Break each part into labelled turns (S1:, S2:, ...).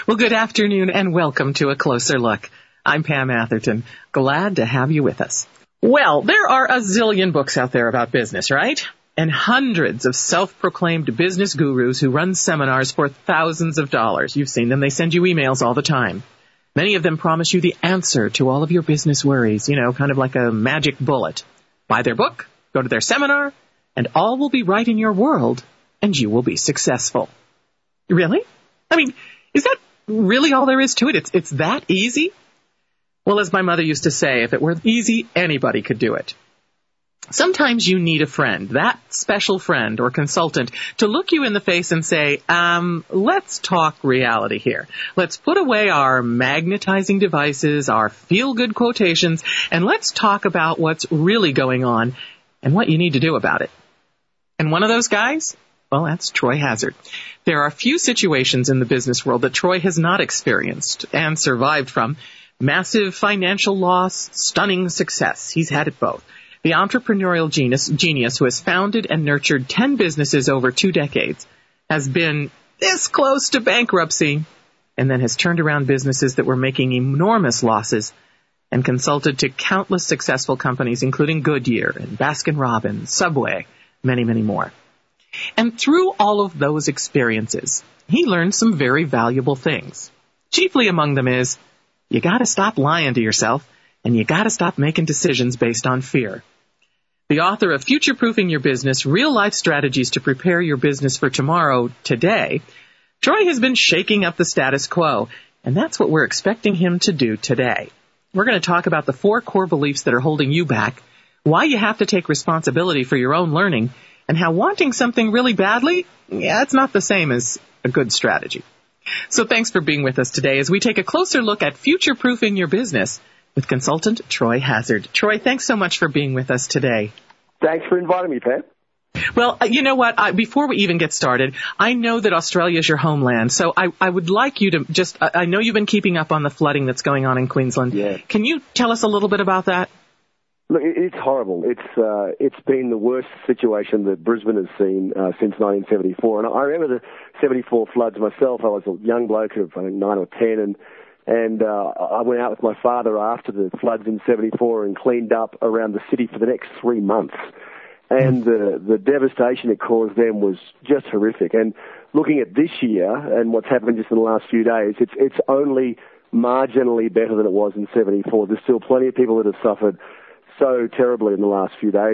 S1: Well, good afternoon and welcome to A Closer Look. I'm Pam Atherton. Glad to have you with us. Well, there are a zillion books out there about business, right? And hundreds of self-proclaimed business gurus who run seminars for thousands of dollars. You've seen them. They send you emails all the time. Many of them promise you the answer to all of your business worries, kind of like a magic bullet. Buy their book, go to their seminar, and all will be right in your world, and you will be successful. Really? I mean, is that really all there is to it? It's that easy? Well, as my mother used to say, if it were easy, anybody could do it. Sometimes you need a friend, that special friend or consultant, to look you in the face and say, let's talk reality here. Let's put away our magnetizing devices, our feel-good quotations, and let's talk about what's really going on and what you need to do about it. And one of those guys? Well, that's Troy Hazard. There are few situations in the business world that Troy has not experienced and survived from. Massive financial loss, stunning success. He's had it both. The entrepreneurial genius who has founded and nurtured 10 businesses over 2 decades has been this close to bankruptcy and then has turned around businesses that were making enormous losses and consulted to countless successful companies, including Goodyear and Baskin-Robbins, Subway, many, many more. And through all of those experiences, he learned some very valuable things. Chiefly among them is, you gotta stop lying to yourself, and you gotta stop making decisions based on fear. The author of Future-Proofing Your Business, Real-Life Strategies to Prepare Your Business for Tomorrow, Today, Troy has been shaking up the status quo, and that's what we're expecting him to do today. We're going to talk about the 4 core beliefs that are holding you back, why you have to take responsibility for your own learning, and how wanting something really badly, it's not the same as a good strategy. So thanks for being with us today as we take a closer look at future-proofing your business with consultant Troy Hazard. Troy, thanks so much for being with us today.
S2: Thanks for inviting me, Pat.
S1: Well, you know what? Before we even get started, I know that Australia is your homeland, so I would like you to I know you've been keeping up on the flooding that's going on in Queensland.
S2: Yeah.
S1: Can you tell us a little bit about that?
S2: Look, it's horrible. It's been the worst situation that Brisbane has seen since 1974. And I remember the 74 floods myself. I was a young bloke of, I think, 9 or 10, and I went out with my father after the floods in 74 and cleaned up around the city for the next 3 months. And the devastation it caused them was just horrific. And looking at this year and what's happened just in the last few days, it's only marginally better than it was in 74. There's still plenty of people that have suffered so terribly in the last few days.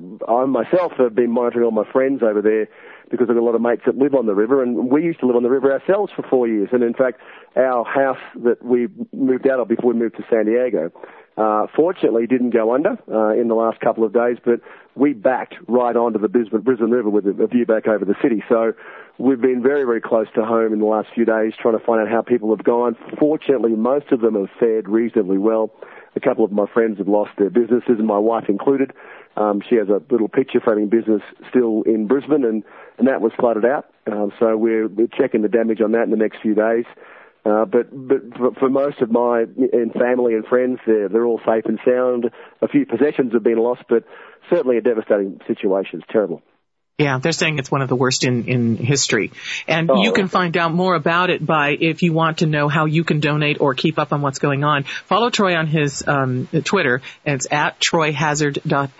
S2: I myself have been monitoring all my friends over there because I've got a lot of mates that live on the river, and we used to live on the river ourselves for 4 years. And in fact, our house that we moved out of before we moved to San Diego, fortunately didn't go under in the last couple of days, but we backed right onto the Brisbane River with a view back over the city. So we've been very, very close to home in the last few days trying to find out how people have gone. Fortunately, most of them have fared reasonably well. A couple of my friends have lost their businesses, and my wife included. She has a little picture framing business still in Brisbane, and that was flooded out. So we're checking the damage on that in the next few days. But for most of my family and friends, they're all safe and sound. A few possessions have been lost, but certainly a devastating situation. It's terrible.
S1: Yeah, they're saying it's one of the worst in history. And you can find out more about it if you want to know how you can donate or keep up on what's going on. Follow Troy on his Twitter, and it's at Troy Hazard.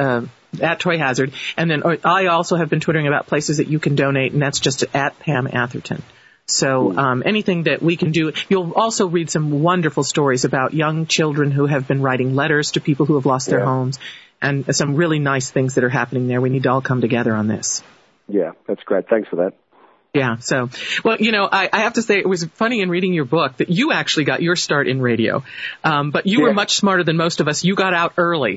S1: At Troy Hazard. And then I also have been twittering about places that you can donate, and that's just at Pam Atherton. So anything that we can do. You'll also read some wonderful stories about young children who have been writing letters to people who have lost their homes, and some really nice things that are happening there. We need to all come together on this.
S2: Yeah, that's great. Thanks for that.
S1: Yeah, so, well, I have to say it was funny in reading your book that you actually got your start in radio, but you were much smarter than most of us. You got out early.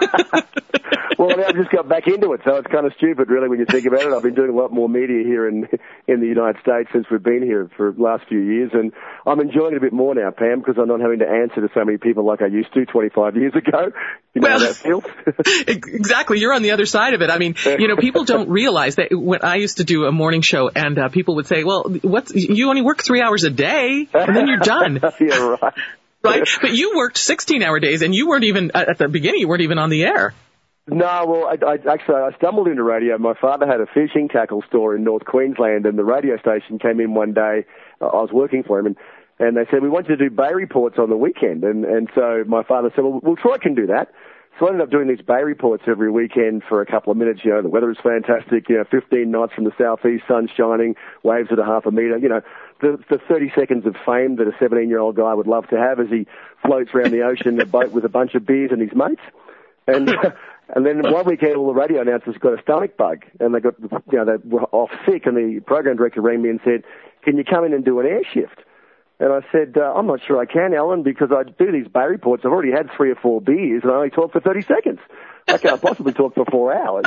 S2: Well, I just got back into it, so it's kind of stupid, really, when you think about it. I've been doing a lot more media here in the United States since we've been here for the last few years, and I'm enjoying it a bit more now, Pam, because I'm not having to answer to so many people like I used to 25 years ago. You know how that feels?
S1: Exactly. You're on the other side of it. I mean, people don't realize that when I used to do a morning show, and people would say, well, you only work 3 hours a day, and then you're done.
S2: Yeah, right.
S1: Right? But you worked 16-hour days, and you weren't even, at the beginning, you weren't even on the air.
S2: No, well, I stumbled into radio. My father had a fishing tackle store in North Queensland, and the radio station came in one day. I was working for him, And they said, we want you to do Bay reports on the weekend. And so my father said, well, Troy can do that. So I ended up doing these Bay reports every weekend for a couple of minutes. The weather is fantastic, 15 knots from the southeast, sun shining, waves at a half a metre. The 30 seconds of fame that a 17-year-old guy would love to have as he floats around the ocean in a boat with a bunch of beers and his mates. And then one weekend, all the radio announcers got a stomach bug, and they were off sick, and the program director rang me and said, can you come in and do an air shift? And I said, I'm not sure I can, Alan, because I do these Bay reports. I've already had 3 or 4 beers, and I only talk for 30 seconds. I can't possibly talk for 4 hours.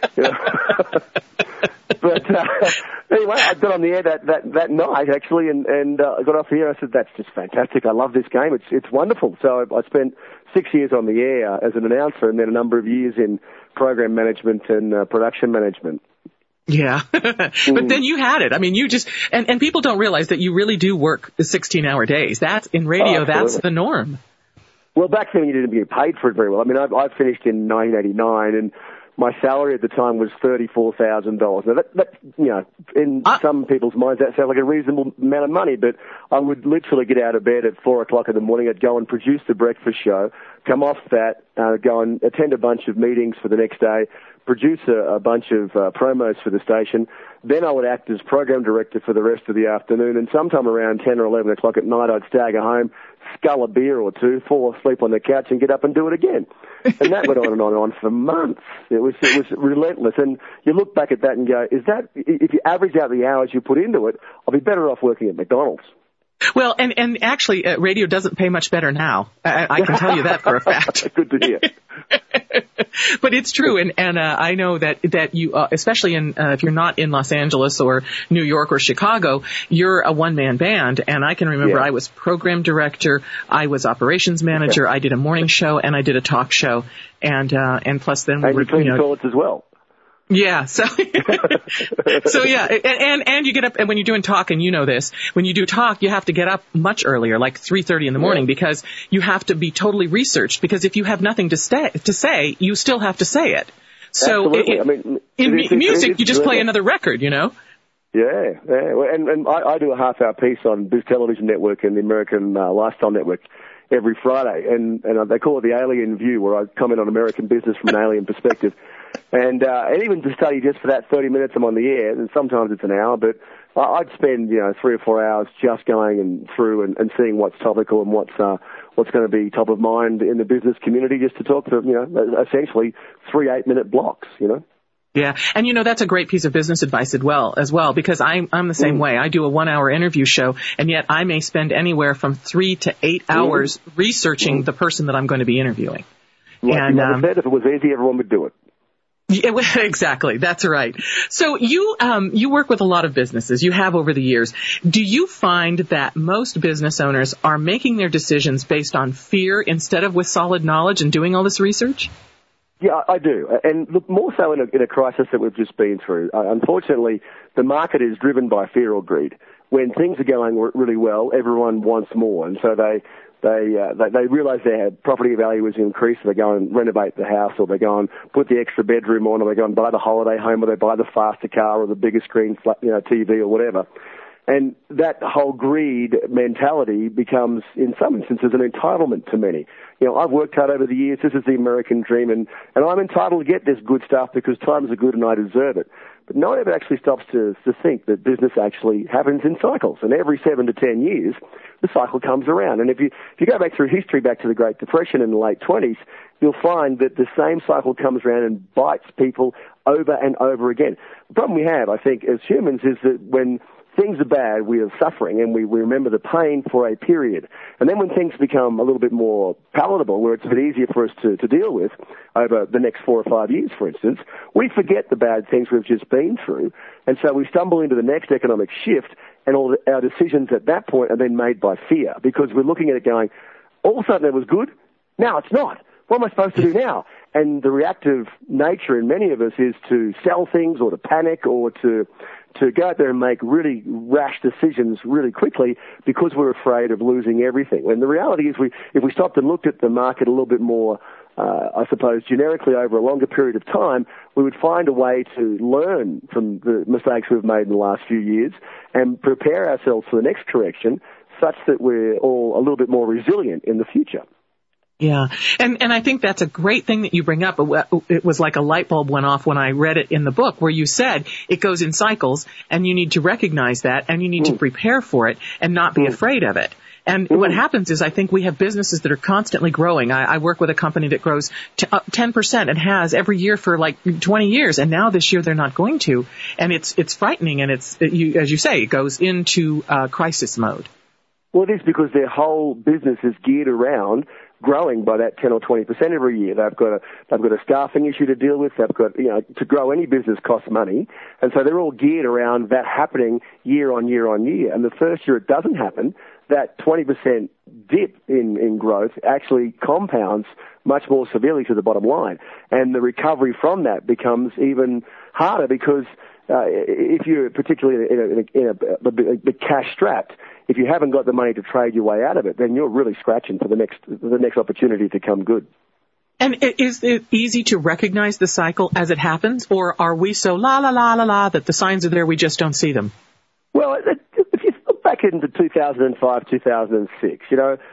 S2: But anyway, I got on the air that night, actually, and I got off the air. I said, that's just fantastic. I love this game. It's wonderful. So I spent 6 years on the air as an announcer, and then a number of years in program management and production management.
S1: Yeah. But then you had it. I mean, you just, and people don't realize that you really do work the 16-hour days. That's in radio, that's the norm.
S2: Well, back then you didn't get paid for it very well. I mean, I finished in 1989, and my salary at the time was $34,000. Now that in some people's minds that sounds like a reasonable amount of money, but I would literally get out of bed at 4:00 in the morning. I'd go and produce the breakfast show, come off that, go and attend a bunch of meetings for the next day, produce a bunch of promos for the station. Then I would act as program director for the rest of the afternoon, and sometime around 10 or 11 o'clock at night, I'd stagger home, scull a beer or two, fall asleep on the couch, and get up and do it again. And that went on and on and on for months. It was relentless. And you look back at that and go, if you average out the hours you put into it, I'll be better off working at McDonald's.
S1: Well, and actually, radio doesn't pay much better now. I can tell you that for a fact.
S2: Good to hear.
S1: But it's true, and I know that you, especially if you're not in Los Angeles or New York or Chicago, you're a one-man band. And I can remember I was program director, I was operations manager, I did a morning show, and I did a talk show, and plus then we were,
S2: you clean toilets as well.
S1: Yeah, so yeah, and you get up, and when you're doing talk, and you know this, when you do talk, you have to get up much earlier, like 3:30 in the morning, because you have to be totally researched, because if you have nothing to say, you still have to say it. So in music, you just play another record, Yeah. And I do a half-hour piece on Biz Television Network and the American Lifestyle Network every Friday, and they call it the Alien View, where I comment on American business from an alien perspective. And even to study just for that 30 minutes I'm on the air, and sometimes it's an hour, but I'd spend 3 or 4 hours just going through and seeing what's topical and what's going to be top of mind in the business community, just to talk to essentially 3 8-minute blocks. Yeah, and that's a great piece of business advice as well, because I'm the same way. I do a 1-hour interview show, and yet I may spend anywhere from 3 to 8 hours researching the person that I'm going to be interviewing.
S2: Like you said, if it was easy, everyone would do it.
S1: Yeah, exactly. That's right. So you work with a lot of businesses. You have over the years. Do you find that most business owners are making their decisions based on fear instead of with solid knowledge and doing all this research?
S2: Yeah, I do. And look, more so in a crisis that we've just been through. Unfortunately, the market is driven by fear or greed. When things are going really well, everyone wants more. And so they realize their property value is increased, so they go and renovate the house, or they go and put the extra bedroom on, or they go and buy the holiday home, or they buy the faster car, or the bigger screen, TV, or whatever. And that whole greed mentality becomes, in some instances, an entitlement to many. I've worked hard over the years. This is the American dream, and I'm entitled to get this good stuff because times are good and I deserve it. But no one ever actually stops to think that business actually happens in cycles. And every 7 to 10 years, the cycle comes around. And if you go back through history, back to the Great Depression in the late 20s, you'll find that the same cycle comes around and bites people over and over again. The problem we have, I think, as humans is that when things are bad, we are suffering, and we remember the pain for a period. And then when things become a little bit more palatable, where it's a bit easier for us to deal with over the next 4 or 5 years, for instance, we forget the bad things we've just been through. And so we stumble into the next economic shift, and all our decisions at that point are then made by fear, because we're looking at it going, all of a sudden it was good, now it's not. What am I supposed to do now? And the reactive nature in many of us is to sell things, or to panic, or to go out there and make really rash decisions really quickly because we're afraid of losing everything. And the reality is if we stopped and looked at the market a little bit more, I suppose, generically over a longer period of time, we would find a way to learn from the mistakes we've made in the last few years and prepare ourselves for the next correction, such that we're all a little bit more resilient in the future.
S1: Yeah. And I think that's a great thing that you bring up. It was like a light bulb went off when I read it in the book where you said it goes in cycles and you need to recognize that and you need to prepare for it and not be afraid of it. And what happens is I think we have businesses that are constantly growing. I work with a company that grows 10% and has every year for like 20 years. And now this year they're not going to. And it's frightening. And as you say, it goes into crisis mode.
S2: Well, it is because their whole business is geared around growing by that 10 or 20% every year. They've got a staffing issue to deal with. They've got, to grow any business costs money. And so they're all geared around that happening year on year on year. And the first year it doesn't happen, that 20% dip in growth actually compounds much more severely to the bottom line. And the recovery from that becomes even harder because if you're particularly in a cash strapped, if you haven't got the money to trade your way out of it, then you're really scratching for the next opportunity to come good.
S1: And is it easy to recognize the cycle as it happens, or are we so la la la la la that the signs are there, we just don't see them?
S2: Well, if you look back into 2005, 2006,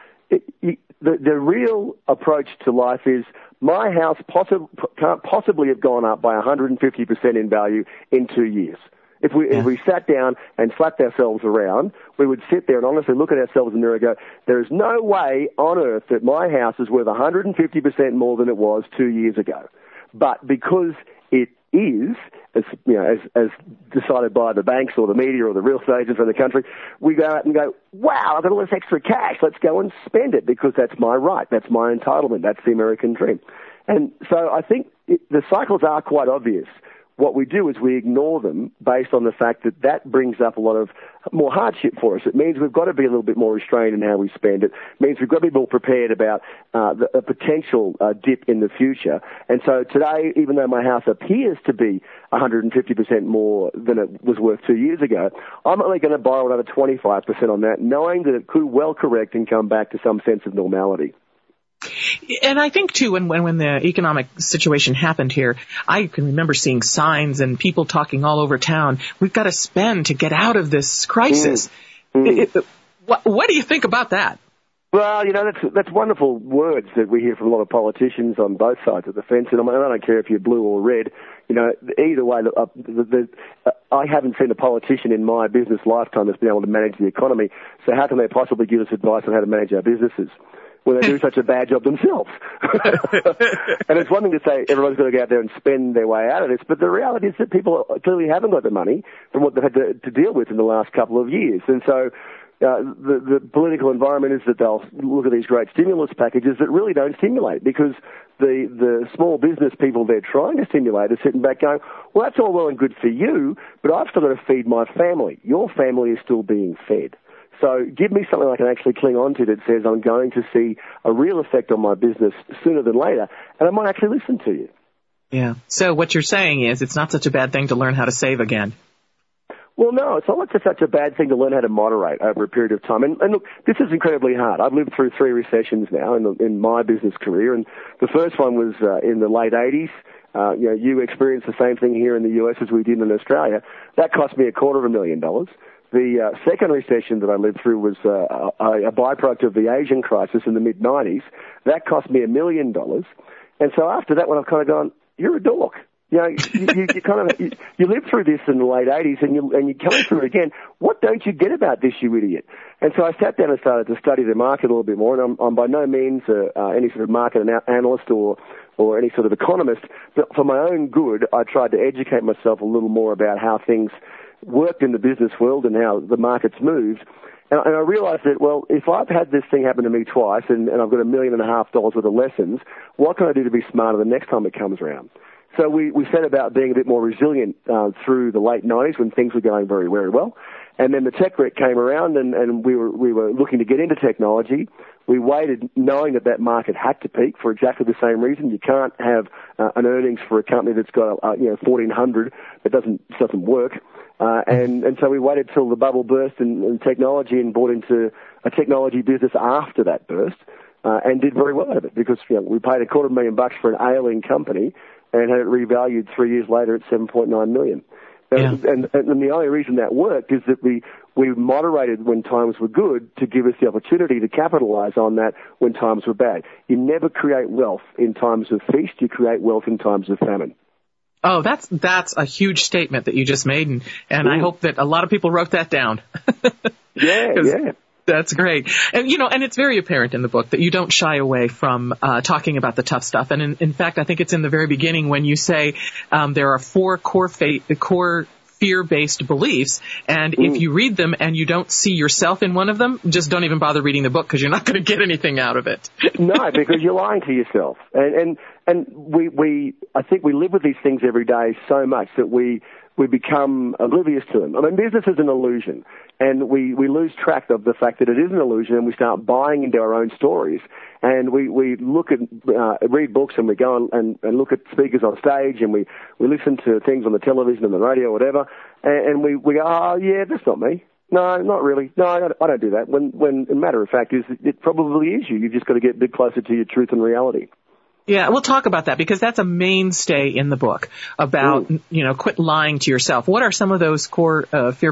S2: the real approach to life is my house can't possibly have gone up by 150% in value in 2 years. If we sat down and slapped ourselves around, we would sit there and honestly look at ourselves in the mirror and go, there is no way on earth that my house is worth 150% more than it was 2 years ago. But because it is, as decided by the banks or the media or the real estate agents in the country, we go out and go, wow, I've got all this extra cash, let's go and spend it because that's my right, that's my entitlement, that's the American dream. And so I think the cycles are quite obvious. What we do is we ignore them based on the fact that brings up a lot of more hardship for us. It means we've got to be a little bit more restrained in how we spend it. It means we've got to be more prepared about the potential dip in the future. And so today, even though my house appears to be 150% more than it was worth 2 years ago, I'm only going to borrow another 25% on that, knowing that it could well correct and come back to some sense of normality.
S1: And I think, too, when the economic situation happened here, I can remember seeing signs and people talking all over town, we've got to spend to get out of this crisis. What do you think about that?
S2: Well, that's wonderful words that we hear from a lot of politicians on both sides of the fence. And I don't care if you're blue or red. Either way, I haven't seen a politician in my business lifetime that's been able to manage the economy. So how can they possibly give us advice on how to manage our businesses when they do such a bad job themselves? And it's one thing to say everyone's got to go out there and spend their way out of this, but the reality is that people clearly haven't got the money from what they've had to deal with in the last couple of years. And so the political environment is that they'll look at these great stimulus packages that really don't stimulate, because the small business people they're trying to stimulate are sitting back going, well, that's all well and good for you, but I've still got to feed my family. Your family is still being fed. So give me something I can actually cling on to that says I'm going to see a real effect on my business sooner than later, and I might actually listen to you. Yeah.
S1: So what you're saying is it's not such a bad thing to learn how to save again.
S2: Well, no, it's not like it's such a bad thing to learn how to moderate over a period of time. And look, this is incredibly hard. I've lived through 3 recessions now in my business career, and the first one was in the late 80s. You experienced the same thing here in the US as we did in Australia. That cost me $250,000. The second recession that I lived through was a byproduct of the Asian crisis in the mid-90s. That cost me $1 million. And so after that one, I've kind of gone, you're a dork. You lived through this in the late 80s and you're coming through it again. What don't you get about this, you idiot? And so I sat down and started to study the market a little bit more, and I'm by no means any sort of market analyst or any sort of economist, but for my own good, I tried to educate myself a little more about how things worked in the business world and how the markets moved. And I realized that, well, if I've had this thing happen to me twice and I've got $1.5 million worth of lessons, what can I do to be smarter the next time it comes around? So we set about being a bit more resilient through the late 90s when things were going very, very well. And then the tech wreck came around and we were looking to get into technology. We waited knowing that market had to peak for exactly the same reason. You can't have an earnings for a company that's got 1,400 that doesn't work. And so we waited till the bubble burst in technology and bought into a technology business after that burst, and did very well at it because we paid $250,000 for an ailing company and had it revalued 3 years later at $7.9 million.
S1: Yeah.
S2: And the only reason that worked is that we moderated when times were good to give us the opportunity to capitalize on that when times were bad. You never create wealth in times of feast. You create wealth in times of famine.
S1: Oh, that's a huge statement that you just made, and I hope that a lot of people wrote that down.
S2: Yeah.
S1: That's great. And, and it's very apparent in the book that you don't shy away from talking about the tough stuff. And in fact, I think it's in the very beginning when you say there are 4 core fear-based beliefs, and if you read them and you don't see yourself in one of them, just don't even bother reading the book because you're not going to get anything out of it.
S2: No, because you're lying to yourself. And I think we live with these things every day so much that we become oblivious to them. I mean, business is an illusion, and we lose track of the fact that it is an illusion, and we start buying into our own stories. And we look at, read books, and we go and look at speakers on stage, and we listen to things on the television and the radio or whatever, and we go, oh, yeah, that's not me. No, not really. No, I don't do that. When a matter of fact, it probably is you. You've just got to get a bit closer to your truth and reality.
S1: Yeah, we'll talk about that because that's a mainstay in the book about, quit lying to yourself. What are some of those core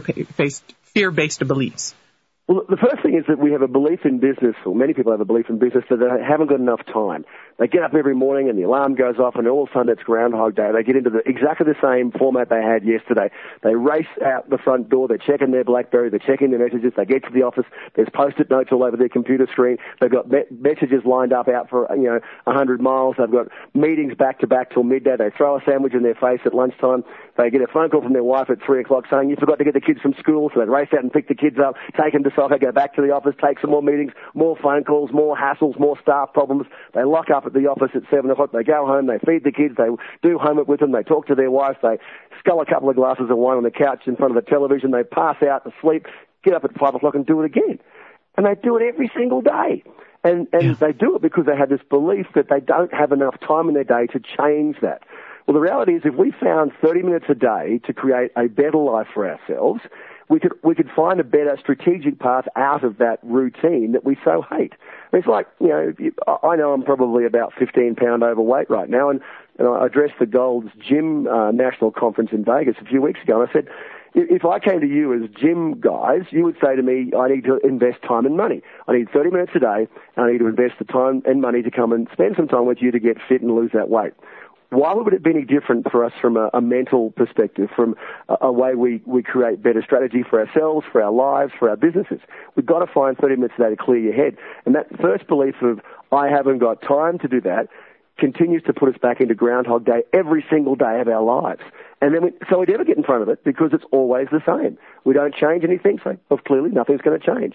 S1: fear-based beliefs?
S2: Well, the first thing is that we have a belief in business, or many people have a belief in business, that they haven't got enough time. They get up every morning and the alarm goes off and all of a sudden it's Groundhog Day. They get into exactly the same format they had yesterday. They race out the front door, they're checking their BlackBerry, they're checking their messages, they get to the office, there's Post-it notes all over their computer screen, they've got messages lined up out for, 100 miles, they've got meetings back to back till midday, they throw a sandwich in their face at lunchtime, they get a phone call from their wife at 3 o'clock saying, you forgot to get the kids from school, so they race out and pick the kids up, take them to soccer, go back to the office, take some more meetings, more phone calls, more hassles, more staff problems. They lock up at the office at 7 o'clock. They go home, they feed the kids, they do homework with them, they talk to their wife, they scull a couple of glasses of wine on the couch in front of the television, they pass out to sleep, get up at 5 o'clock and do it again. And they do it every single day. And they do it because they have this belief that they don't have enough time in their day to change that. Well, the reality is if we found 30 minutes a day to create a better life for ourselves, we could find a better strategic path out of that routine that we so hate. It's like, I know I'm probably about 15 pound overweight right now, and I addressed the Gold's Gym National Conference in Vegas a few weeks ago, and I said, if I came to you as gym guys, you would say to me, I need to invest time and money. I need 30 minutes a day, and I need to invest the time and money to come and spend some time with you to get fit and lose that weight. Why would it be any different for us from a mental perspective, from a way we create better strategy for ourselves, for our lives, for our businesses? We've got to find 30 minutes a day to clear your head. And that first belief of, I haven't got time to do that, continues to put us back into Groundhog Day every single day of our lives. And then so we never get in front of it because it's always the same. We don't change anything, so clearly nothing's going to change.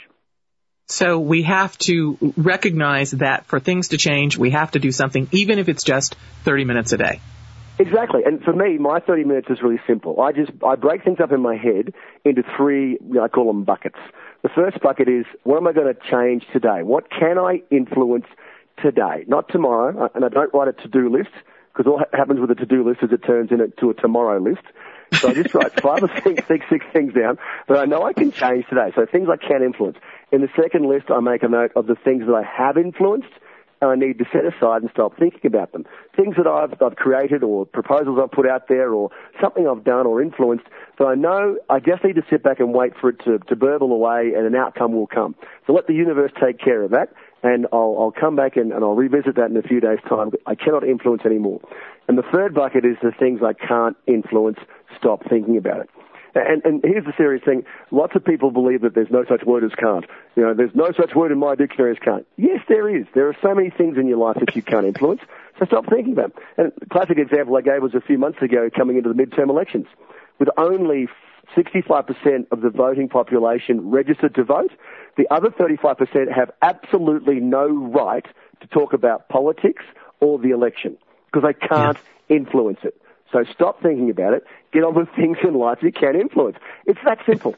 S1: So we have to recognize that for things to change, we have to do something, even if it's just 30 minutes a day.
S2: Exactly. And for me, my 30 minutes is really simple. I break things up in my head into 3, I call them buckets. The first bucket is, what am I going to change today? What can I influence today? Not tomorrow. And I don't write a to-do list, because all that happens with a to-do list is it turns into a tomorrow list. So I just write 5 or 6 things down that I know I can change today. So things I can influence. In the second list, I make a note of the things that I have influenced, and I need to set aside and stop thinking about them. Things that I've created, or proposals I've put out there, or something I've done or influenced, that I know I just need to sit back and wait for it to burble away, and an outcome will come. So let the universe take care of that, and I'll come back and I'll revisit that in a few days' time. I cannot influence anymore. And the third bucket is the things I can't influence. Stop thinking about it. And here's the serious thing. Lots of people believe that there's no such word as can't. There's no such word in my dictionary as can't. Yes, there is. There are so many things in your life that you can't influence, so stop thinking about them. And the classic example I gave was a few months ago coming into the midterm elections. With only 65% of the voting population registered to vote, the other 35% have absolutely no right to talk about politics or the election because they can't influence it. So stop thinking about it. Get on with things in life you can influence. It's that simple.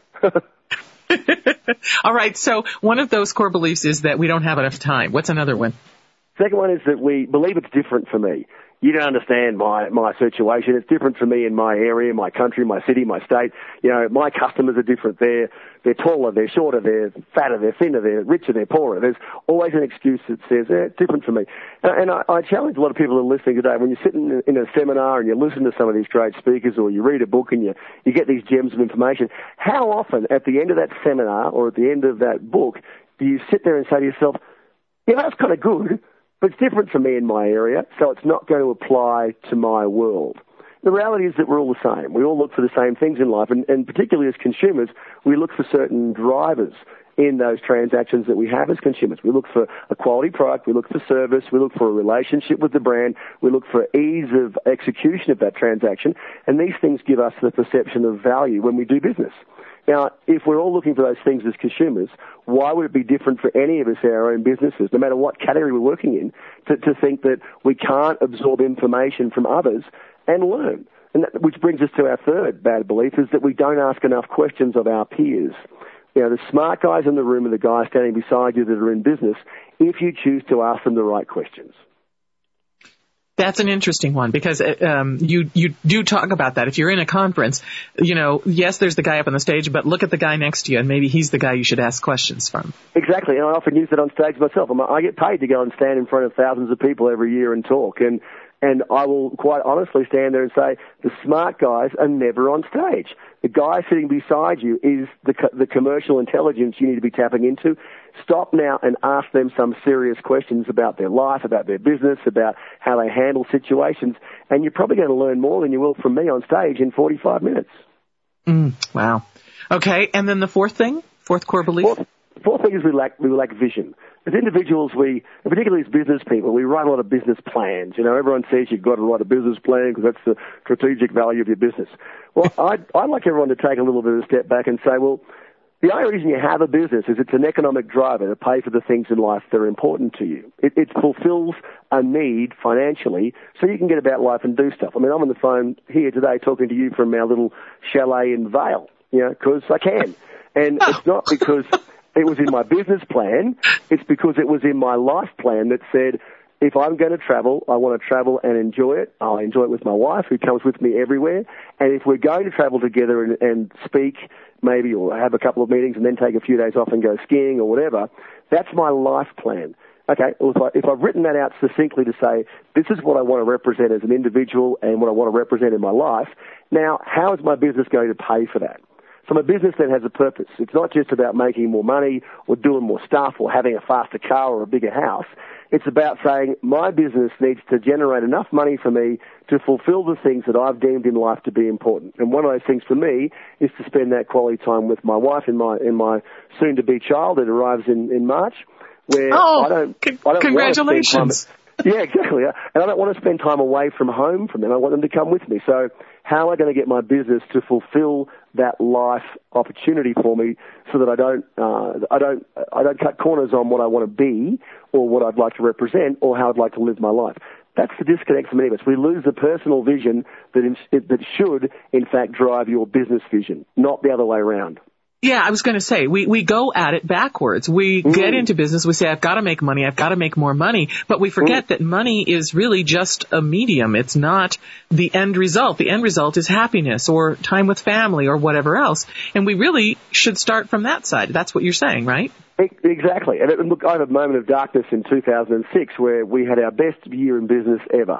S1: All right. So one of those core beliefs is that we don't have enough time. What's another one?
S2: Second one is that we believe it's different for me. you don't understand my situation. It's different for me in my area, my country, my city, my state. You know, my customers are different. They're taller, they're shorter, they're fatter, they're thinner, they're richer, they're poorer. There's always an excuse that says, it's different for me. And I challenge a lot of people who are listening today, when you're sitting in a seminar and you listen to some of these great speakers, or you read a book and you get these gems of information, how often at the end of that seminar or at the end of that book do you sit there and say to yourself, yeah, that's kind of good, but it's different for me in my area, so it's not going to apply to my world. The reality is that we're all the same. We all look for the same things in life, and particularly as consumers, we look for certain drivers in those transactions that we have as consumers. We look for a quality product, we look for service, we look for a relationship with the brand, we look for ease of execution of that transaction, and these things give us the perception of value when we do business. Now, if we're all looking for those things as consumers, why would it be different for any of us in our own businesses, no matter what category we're working in, to think that we can't absorb information from others and learn? And which brings us to our third bad belief, is that we don't ask enough questions of our peers. You know, the smart guys in the room are the guys standing beside you that are in business, if you choose to ask them the right questions.
S1: That's an interesting one, because you do talk about that. If you're in a conference, you know, yes, there's the guy up on the stage, but look at the guy next to you, and maybe he's the guy you should ask questions from.
S2: Exactly, and I often use it on stage myself. I get paid to go and stand in front of thousands of people every year and talk, and I will quite honestly stand there and say, the smart guys are never on stage. The guy sitting beside you is the commercial intelligence you need to be tapping into. Stop now and ask them some serious questions about their life, about their business, about how they handle situations, and you're probably going to learn more than you will from me on stage in 45 minutes.
S1: Wow. Okay, and then the fourth core belief?
S2: Fourth thing is we lack vision. As individuals, particularly as business people, we write a lot of business plans. You know, everyone says you've got to write a business plan because that's the strategic value of your business. Well, I'd like everyone to take a little bit of a step back and say, well, the only reason you have a business is it's an economic driver to pay for the things in life that are important to you. It fulfills a need financially so you can get about life and do stuff. I mean, I'm on the phone here today talking to you from our little chalet in Vail, you know, because I can. And it's not because it was in my business plan. It's because it was in my life plan that said, if I'm going to travel, I want to travel and enjoy it. I'll enjoy it with my wife, who comes with me everywhere. And if we're going to travel together and speak, maybe, or have a couple of meetings and then take a few days off and go skiing or whatever, that's my life plan. Okay, well, if I've written that out succinctly to say, this is what I want to represent as an individual and what I want to represent in my life, now, how is my business going to pay for that? So my business then has a purpose. It's not just about making more money or doing more stuff or having a faster car or a bigger house. It's about saying my business needs to generate enough money for me to fulfill the things that I've deemed in life to be important. And one of those things for me is to spend that quality time with my wife and my soon-to-be child that arrives in March, where I don't
S1: congratulations.
S2: Yeah, exactly. And I don't want to spend time away from home from them. I want them to come with me. So how am I going to get my business to fulfill that life opportunity for me so that I don't cut corners on what I want to be or what I'd like to represent or how I'd like to live my life? That's the disconnect for many of us. We lose the personal vision that should, in fact, drive your business vision, not the other way around.
S1: Yeah, I was going to say, we go at it backwards. We get into business, we say, I've got to make money, I've got to make more money, but we forget that money is really just a medium. It's not the end result. The end result is happiness or time with family or whatever else. And we really should start from that side. That's what you're saying, right?
S2: Exactly. And look, I had a moment of darkness in 2006 where we had our best year in business ever.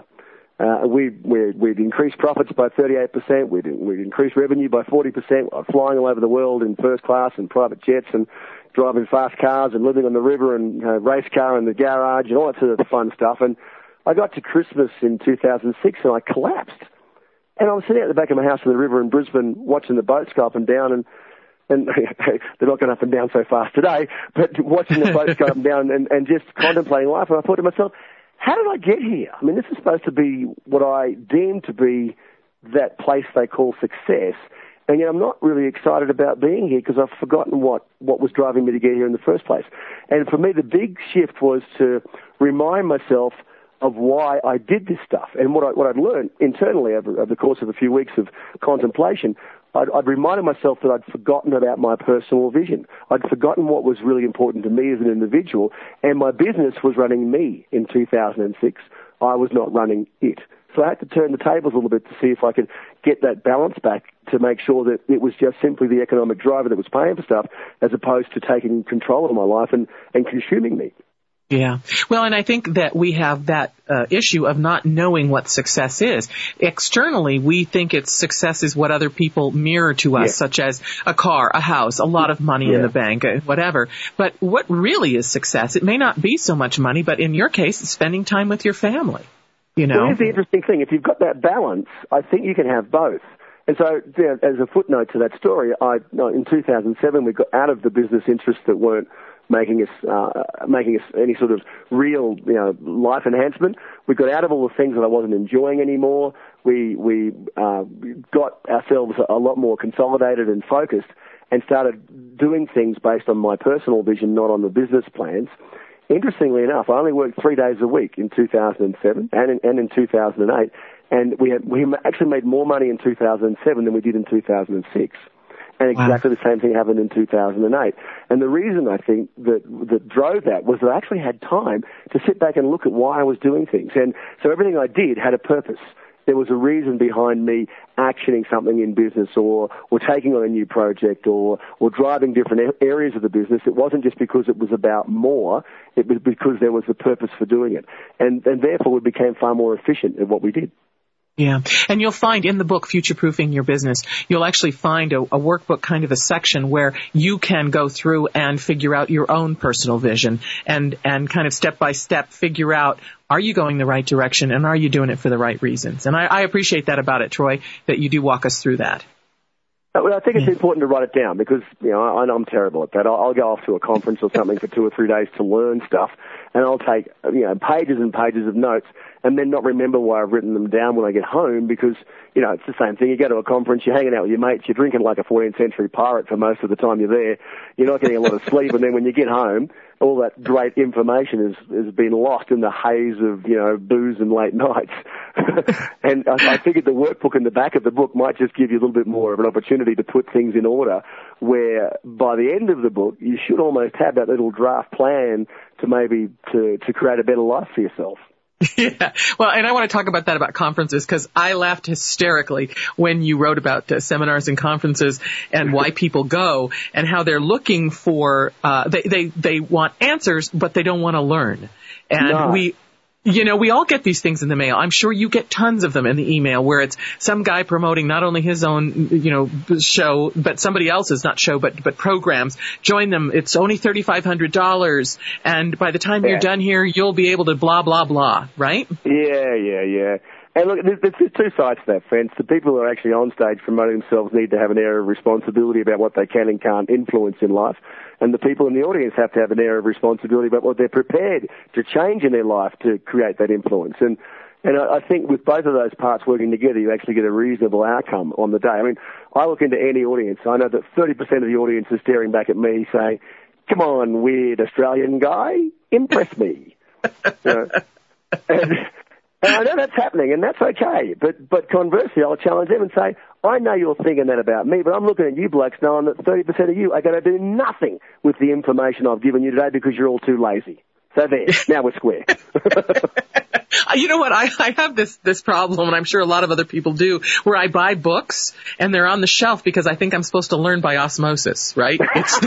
S2: We'd increased profits by 38%. We'd increased revenue by 40%. Flying all over the world in first class and private jets and driving fast cars and living on the river and race car in the garage and all that sort of fun stuff. And I got to Christmas in 2006 and I collapsed. And I was sitting at the back of my house on the river in Brisbane watching the boats go up and down and they're not going up and down so fast today, but watching the boats go up and down and just contemplating life. And I thought to myself, how did I get here? I mean, this is supposed to be what I deem to be that place they call success, and yet I'm not really excited about being here because I've forgotten what was driving me to get here in the first place. And for me, the big shift was to remind myself of why I did this stuff. And what I'd learned internally over the course of a few weeks of contemplation, I'd reminded myself that I'd forgotten about my personal vision. I'd forgotten what was really important to me as an individual, and my business was running me in 2006 I was not running it. So I had to turn the tables a little bit to see if I could get that balance back to make sure that it was just simply the economic driver that was paying for stuff as opposed to taking control of my life and consuming me.
S1: Yeah. Well, and I think that we have that issue of not knowing what success is. Externally, we think success is what other people mirror to us, such as a car, a house, a lot of money in the bank, whatever. But what really is success? It may not be so much money, but in your case, it's spending time with your family. You know?
S2: Well, here's the interesting thing. If you've got that balance, I think you can have both. And so, as a footnote to that story, in 2007, we got out of the business interests that weren't making us any sort of real, life enhancement. We got out of all the things that I wasn't enjoying anymore. We got ourselves a lot more consolidated and focused, and started doing things based on my personal vision, not on the business plans. Interestingly enough, I only worked 3 days a week in 2007 and in 2008, and we actually made more money in 2007 than we did in 2006. And exactly the same thing happened in 2008. And the reason I think that drove that was that I actually had time to sit back and look at why I was doing things. And so everything I did had a purpose. There was a reason behind me actioning something in business or taking on a new project or driving different areas of the business. It wasn't just because it was about more. It was because there was a purpose for doing it. And therefore we became far more efficient at what we did.
S1: Yeah. And you'll find in the book, Future-Proofing Your Business, you'll actually find a workbook, kind of a section where you can go through and figure out your own personal vision and kind of step by step figure out, are you going the right direction and are you doing it for the right reasons? And I appreciate that about it, Troy, that you do walk us through that.
S2: Well, I think it's important to write it down because, I'm terrible at that. I'll go off to a conference or something for 2 or 3 days to learn stuff, and I'll take, pages and pages of notes and then not remember why I've written them down when I get home because, it's the same thing. You go to a conference, you're hanging out with your mates, you're drinking like a 14th century pirate for most of the time you're there. You're not getting a lot of sleep, and then when you get home, all that great information has been lost in the haze of, booze and late nights. And I figured the workbook in the back of the book might just give you a little bit more of an opportunity to put things in order, where by the end of the book, you should almost have that little draft plan to maybe to create a better life for yourself.
S1: Yeah. Well, and I want to talk about that about conferences because I laughed hysterically when you wrote about seminars and conferences and why people go and how they're looking for, they want answers, but they don't want to learn. And we all get these things in the mail. I'm sure you get tons of them in the email where it's some guy promoting not only his own, show, but somebody else's, not show, but programs. Join them. It's only $3,500. And by the time you're done here, you'll be able to blah, blah, blah, right?
S2: Yeah. And look, there's two sides to that fence. The people who are actually on stage promoting themselves need to have an air of responsibility about what they can and can't influence in life. And the people in the audience have to have an air of responsibility about what they're prepared to change in their life to create that influence. And I think with both of those parts working together, you actually get a reasonable outcome on the day. I mean, I look into any audience. I know that 30% of the audience is staring back at me saying, come on, weird Australian guy, impress me. And I know that's happening, and that's okay. But conversely, I'll challenge them and say, I know you're thinking that about me, but I'm looking at you blokes knowing that 30% of you are going to do nothing with the information I've given you today because you're all too lazy. So there, now we're square.
S1: You know what? I have this problem, and I'm sure a lot of other people do, where I buy books and they're on the shelf because I think I'm supposed to learn by osmosis, right?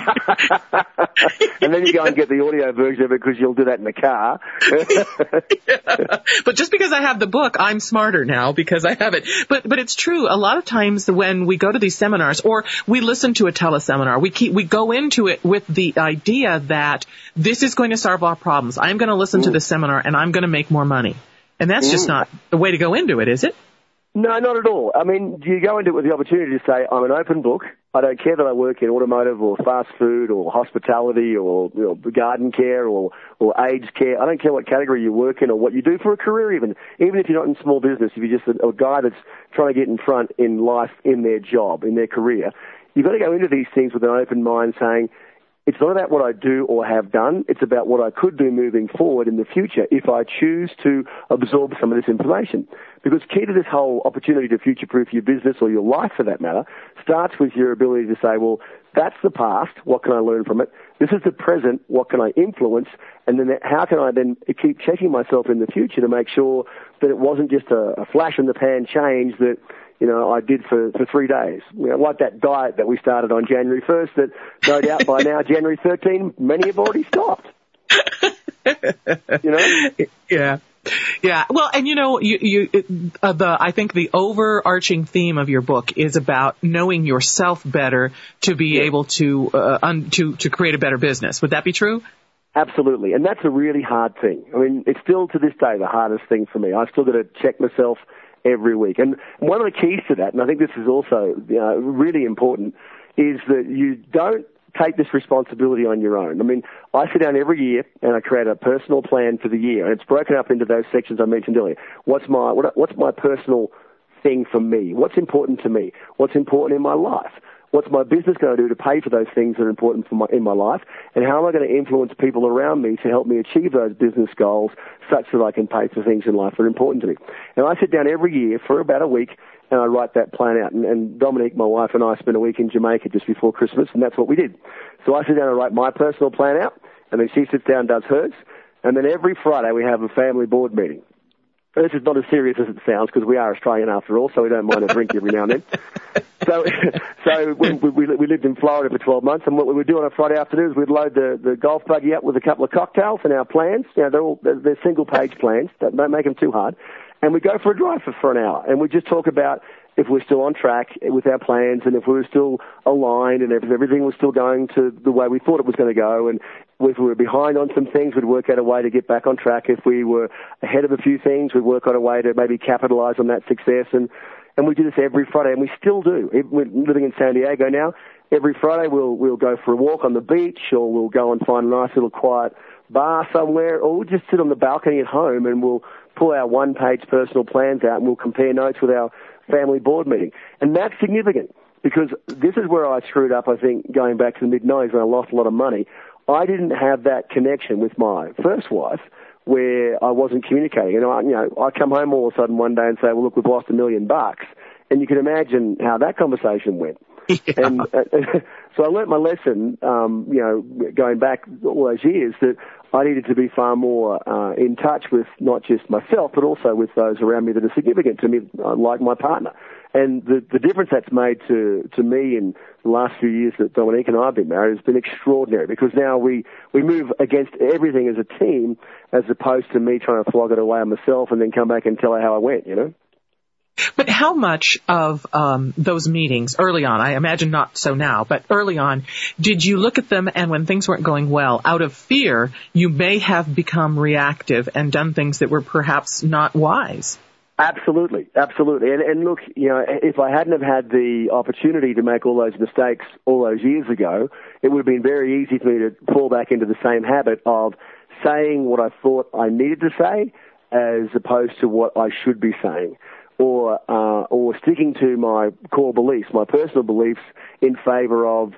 S2: And then you go and get the audio version of it because you'll do that in the car.
S1: Yeah. But just because I have the book, I'm smarter now because I have it. But it's true. A lot of times when we go to these seminars or we listen to a teleseminar, we go into it with the idea that this is going to solve our problems. I'm going to listen to this seminar and I'm going to make more money. And that's just not the way to go into it, is it?
S2: No, not at all. I mean, you go into it with the opportunity to say, I'm an open book. I don't care that I work in automotive or fast food or hospitality or garden care or aged care. I don't care what category you work in or what you do for a career even if you're not in small business, if you're just a guy that's trying to get in front in life, in their job, in their career. You've got to go into these things with an open mind saying, it's not about what I do or have done. It's about what I could do moving forward in the future if I choose to absorb some of this information. Because key to this whole opportunity to future-proof your business or your life for that matter starts with your ability to say, well, That's the past. What can I learn from it? This is the present. What can I influence? And then how can I then keep checking myself in the future to make sure that it wasn't just a flash in the pan change that, I did for 3 days. Like that diet that we started on January 1st that no doubt by now, January 13, many have already stopped.
S1: Yeah. Yeah. Well, and I think the overarching theme of your book is about knowing yourself better to be able to create a better business. Would that be true?
S2: Absolutely. And that's a really hard thing. I mean, it's still to this day the hardest thing for me. I've still got to check myself every week. And one of the keys to that, and I think this is also really important, is that you don't take this responsibility on your own. I mean, I sit down every year and I create a personal plan for the year, and it's broken up into those sections I mentioned earlier. What's my personal thing for me? What's important to me? What's important in my life? What's my business going to do to pay for those things that are important in my life? And how am I going to influence people around me to help me achieve those business goals such that I can pay for things in life that are important to me? And I sit down every year for about a week and I write that plan out. And Dominique, my wife, and I spent a week in Jamaica just before Christmas, and that's what we did. So I sit down and write my personal plan out, and then she sits down and does hers. And then every Friday we have a family board meeting. And this is not as serious as it sounds because we are Australian after all, so we don't mind a drink every now and then. So we lived in Florida for 12 months, and what we would do on a Friday afternoon is we'd load the golf buggy up with a couple of cocktails and our plans. They're single-page plans. Don't make them too hard. And we go for a drive for an hour, and we just talk about if we're still on track with our plans and if we were still aligned and if everything was still going to the way we thought it was going to go. And if we were behind on some things, we'd work out a way to get back on track. If we were ahead of a few things, we'd work out a way to maybe capitalize on that success. And we do this every Friday, and we still do. We're living in San Diego now. Every Friday we'll go for a walk on the beach, or we'll go and find a nice little quiet bar somewhere, or we'll just sit on the balcony at home and we'll pull our one-page personal plans out and we'll compare notes with our family board meeting. And that's significant because this is where I screwed up, I think, going back to the mid-90s when I lost a lot of money. I didn't have that connection with my first wife where I wasn't communicating. And I come home all of a sudden one day and say, well, look, we've lost $1 million. And you can imagine how that conversation went. Yeah. And so I learnt my lesson, going back all those years, that I needed to be far more in touch with not just myself, but also with those around me that are significant to me, like my partner. And the difference that's made to me in the last few years that Dominique and I have been married has been extraordinary, because now we move against everything as a team as opposed to me trying to flog it away on myself and then come back and tell her how I went,
S1: But how much of those meetings early on, I imagine not so now, but early on, did you look at them and when things weren't going well, out of fear, you may have become reactive and done things that were perhaps not wise?
S2: Absolutely, absolutely. And look, if I hadn't have had the opportunity to make all those mistakes all those years ago, it would have been very easy for me to fall back into the same habit of saying what I thought I needed to say as opposed to what I should be saying. Or sticking to my core beliefs, my personal beliefs, in favor of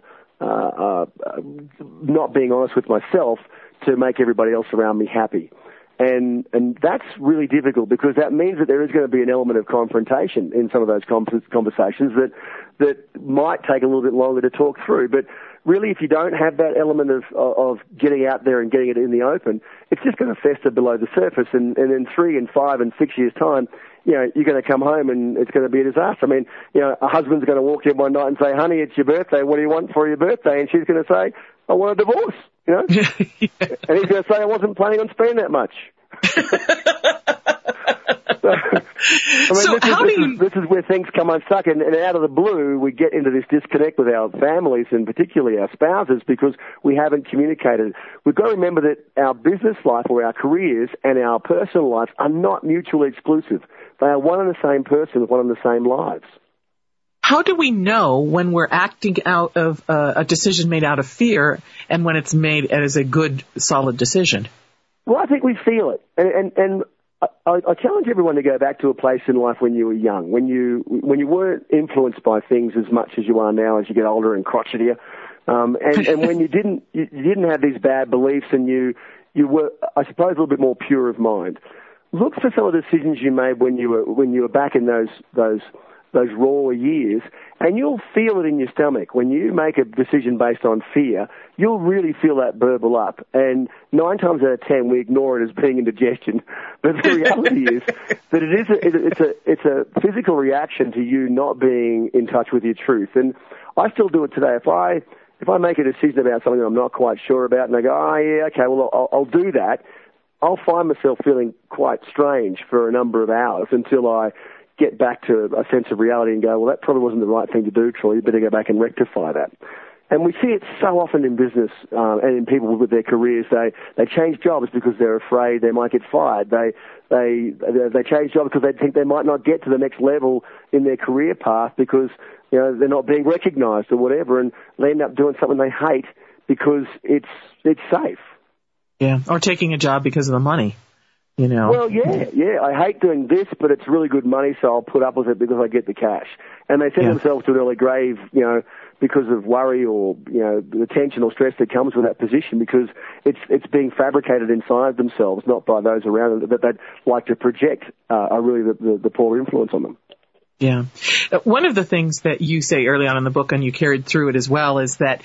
S2: not being honest with myself to make everybody else around me happy. And that's really difficult because that means that there is going to be an element of confrontation in some of those conversations that might take a little bit longer to talk through. But really, if you don't have that element of getting out there and getting it in the open, it's just going to fester below the surface. And in 3 and 5 and 6 years' time, you're going to come home and it's going to be a disaster. I mean, a husband's going to walk in one night and say, honey, it's your birthday. What do you want for your birthday? And she's going to say, I want a divorce, Yeah. And he's going to say, I wasn't planning on spending that much. This is where things come unstuck, and out of the blue, we get into this disconnect with our families and particularly our spouses because we haven't communicated. We've got to remember that our business life or our careers and our personal lives are not mutually exclusive. They are one and the same person with one and the same lives.
S1: How do we know when we're acting out of a decision made out of fear and when it's made as a good, solid decision?
S2: Well, I think we feel it. And I challenge everyone to go back to a place in life when you were young, when you weren't influenced by things as much as you are now as you get older and crotchetier, and when you didn't have these bad beliefs and you were, I suppose, a little bit more pure of mind. Look for some of the decisions you made when you were back in those raw years, and you'll feel it in your stomach. When you make a decision based on fear, you'll really feel that burble up. And 9 times out of 10, we ignore it as being indigestion. But the reality is that it's a physical reaction to you not being in touch with your truth. And I still do it today. If I make a decision about something I'm not quite sure about, and I go, oh yeah, okay, well I'll do that, I'll find myself feeling quite strange for a number of hours until I get back to a sense of reality and go, well, that probably wasn't the right thing to do, Troy. You better go back and rectify that. And we see it so often in business and in people with their careers. They change jobs because they're afraid they might get fired. They change jobs because they think they might not get to the next level in their career path because they're not being recognized or whatever, and they end up doing something they hate because it's safe.
S1: Yeah, or taking a job because of the money.
S2: Well, yeah. I hate doing this, but it's really good money, so I'll put up with it because I get the cash. And they send themselves to an early grave, because of worry or, the tension or stress that comes with that position, because it's being fabricated inside themselves, not by those around them that they'd like to project are really the poor influence on them.
S1: Yeah. One of the things that you say early on in the book, and you carried through it as well, is that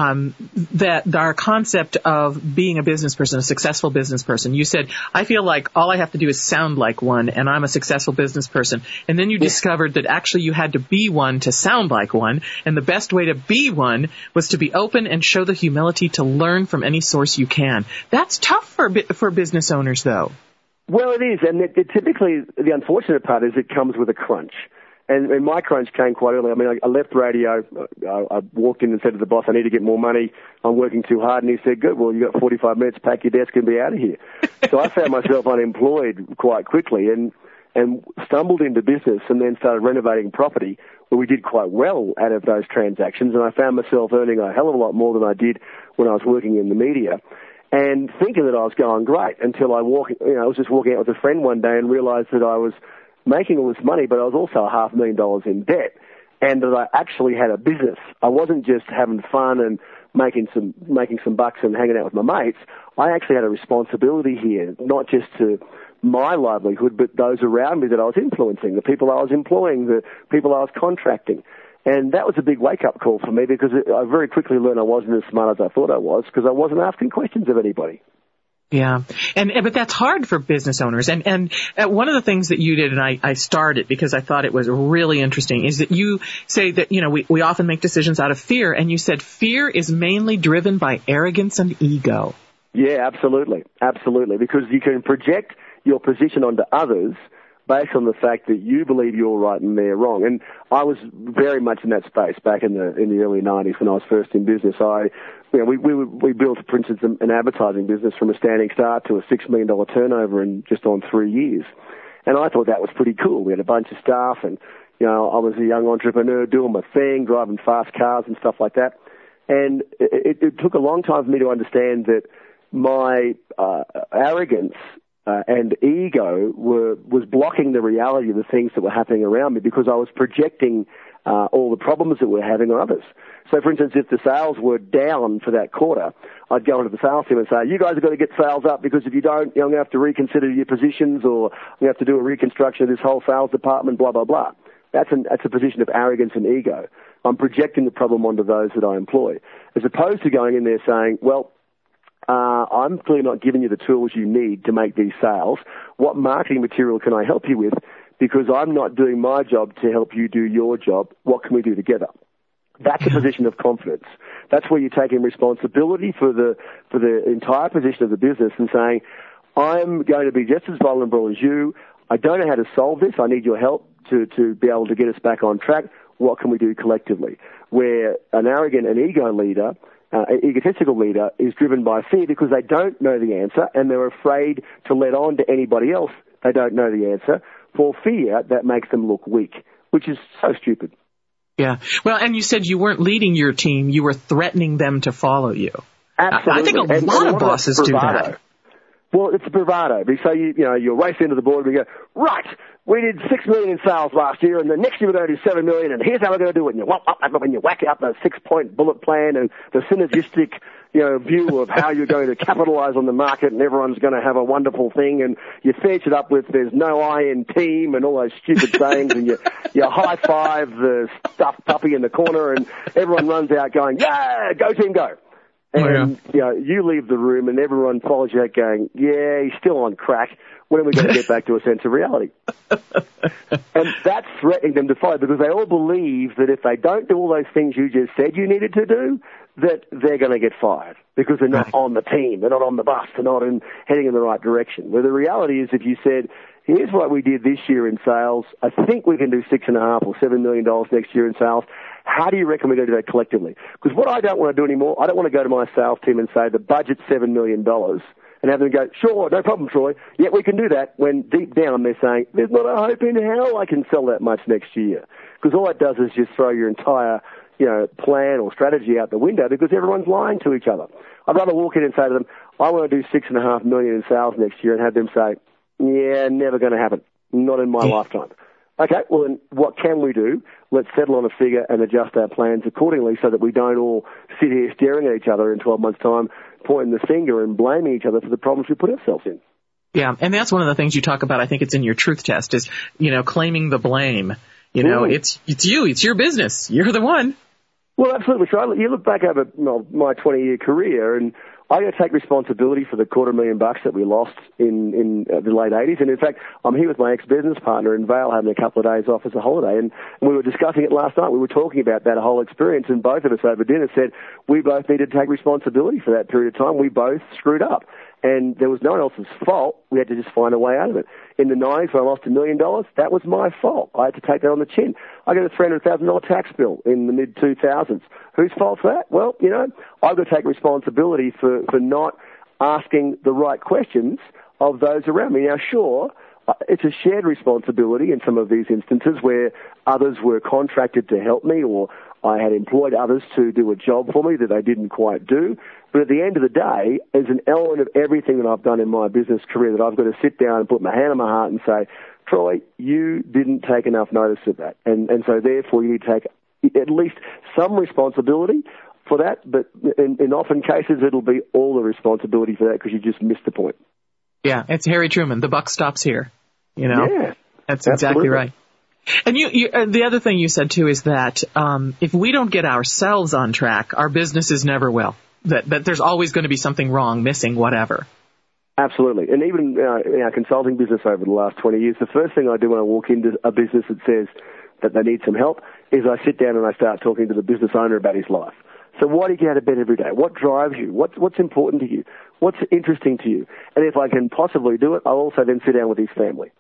S1: that our concept of being a business person, a successful business person, you said, I feel like all I have to do is sound like one, and I'm a successful business person. And then you discovered that actually you had to be one to sound like one, and the best way to be one was to be open and show the humility to learn from any source you can. That's tough for business owners, though.
S2: Well, it is, and typically the unfortunate part is it comes with a crunch. And my crunch came quite early. I mean, I left radio. I walked in and said to the boss, I need to get more money. I'm working too hard. And he said, good, well, you got 45 minutes, pack your desk and be out of here. So I found myself unemployed quite quickly and stumbled into business and then started renovating property where we did quite well out of those transactions. And I found myself earning a hell of a lot more than I did when I was working in the media. And thinking that I was going great until I was just walking out with a friend one day and realized that I was making all this money, but I was also $500,000 in debt, and that I actually had a business. I wasn't just having fun and making some bucks and hanging out with my mates. I actually had a responsibility here, not just to my livelihood, but those around me that I was influencing, the people I was employing, the people I was contracting. And that was a big wake-up call for me because I very quickly learned I wasn't as smart as I thought I was because I wasn't asking questions of anybody.
S1: Yeah. But that's hard for business owners. And one of the things that you did, and I started because I thought it was really interesting, is that you say that, we often make decisions out of fear. And you said fear is mainly driven by arrogance and ego.
S2: Yeah, absolutely. Absolutely. Because you can project your position onto others based on the fact that you believe you're right and they're wrong. And I was very much in that space back in the early 90s when I was first in business. We built, for instance, an advertising business from a standing start to a $6 million turnover in just on 3 years. And I thought that was pretty cool. We had a bunch of staff and, I was a young entrepreneur doing my thing, driving fast cars and stuff like that. And it took a long time for me to understand that my arrogance and ego was blocking the reality of the things that were happening around me because I was projecting all the problems that we're having on others. So, for instance, if the sales were down for that quarter, I'd go into the sales team and say, you guys have got to get sales up because if you don't, I'm going to have to reconsider your positions or I'm going to have to do a reconstruction of this whole sales department, blah, blah, blah. That's a position of arrogance and ego. I'm projecting the problem onto those that I employ, as opposed to going in there saying, well, I'm clearly not giving you the tools you need to make these sales. What marketing material can I help you with? Because I'm not doing my job to help you do your job. What can we do together? That's a position of confidence. That's where you're taking responsibility for the entire position of the business and saying, I'm going to be just as vulnerable as you. I don't know how to solve this. I need your help to be able to get us back on track. What can we do collectively? Where an arrogant and egotistical leader is driven by fear because they don't know the answer and they're afraid to let on to anybody else they don't know the answer for fear that makes them look weak, which is so stupid.
S1: Yeah. Well, and you said you weren't leading your team, you were threatening them to follow you.
S2: Absolutely.
S1: I think a lot of bosses do that.
S2: Well, it's a bravado. So you race into the board and you go, right, we did $6 million in sales last year, and the next year we're going to do $7 million, and here's how we're going to do it. And you whack out the 6-point bullet plan and the synergistic, view of how you're going to capitalize on the market and everyone's going to have a wonderful thing, and you fetch it up with there's no I in team and all those stupid sayings, and you high five the stuffed puppy in the corner, and everyone runs out going, yeah, go team, go. And, you leave the room and everyone follows you out going, yeah, he's still on crack. When are we going to get back to a sense of reality? And that's threatening them to follow, because they all believe that if they don't do all those things you just said you needed to do, that they're going to get fired because they're not on the team, they're not on the bus, they're not heading in the right direction. Where the reality is, if you said, here's what we did this year in sales, I think we can do $6.5 or $7 million next year in sales. How do you reckon we go do that collectively? Because what I don't want to do anymore, I don't want to go to my sales team and say the budget's $7 million and have them go, sure, no problem, Troy. Yeah, we can do that, when deep down they're saying, there's not a hope in hell I can sell that much next year. Because all that does is just throw your entire plan or strategy out the window, because everyone's lying to each other. I'd rather walk in and say to them, I want to do $6.5 million in sales next year, and have them say, yeah, never going to happen. Not in my lifetime. Okay, well, then what can we do? Let's settle on a figure and adjust our plans accordingly so that we don't all sit here staring at each other in 12 months' time, pointing the finger and blaming each other for the problems we put ourselves in.
S1: Yeah, and that's one of the things you talk about. I think it's in your truth test is, claiming the blame. It's you. It's your business. You're the one.
S2: Well, absolutely. So you look back over my 20-year career, and I got to take responsibility for the $250,000 that we lost in the late 80s. And in fact, I'm here with my ex-business partner in Vail having a couple of days off as a holiday. And we were discussing it last night. We were talking about that whole experience, and both of us over dinner said we both needed to take responsibility for that period of time. We both screwed up. And there was no one else's fault. We had to just find a way out of it. In the 90s, when I lost $1 million, that was my fault. I had to take that on the chin. I got a $300,000 tax bill in the mid-2000s. Whose fault's that? Well, I've got to take responsibility for not asking the right questions of those around me. Now, sure, it's a shared responsibility in some of these instances where others were contracted to help me, or I had employed others to do a job for me that they didn't quite do. But at the end of the day, there's an element of everything that I've done in my business career that I've got to sit down and put my hand on my heart and say, Troy, you didn't take enough notice of that. And so therefore you need to take at least some responsibility for that. But in often cases, it'll be all the responsibility for that because you just missed the point.
S1: Yeah, it's Harry Truman. The buck stops here.
S2: Yeah,
S1: that's exactly right. And the other thing you said too is that if we don't get ourselves on track, our businesses never will. That there's always going to be something wrong, missing, whatever.
S2: Absolutely. And even in our consulting business over the last 20 years, the first thing I do when I walk into a business that says that they need some help is I sit down and I start talking to the business owner about his life. So why do you get out of bed every day? What drives you? What's important to you? What's interesting to you? And if I can possibly do it, I'll also then sit down with his family.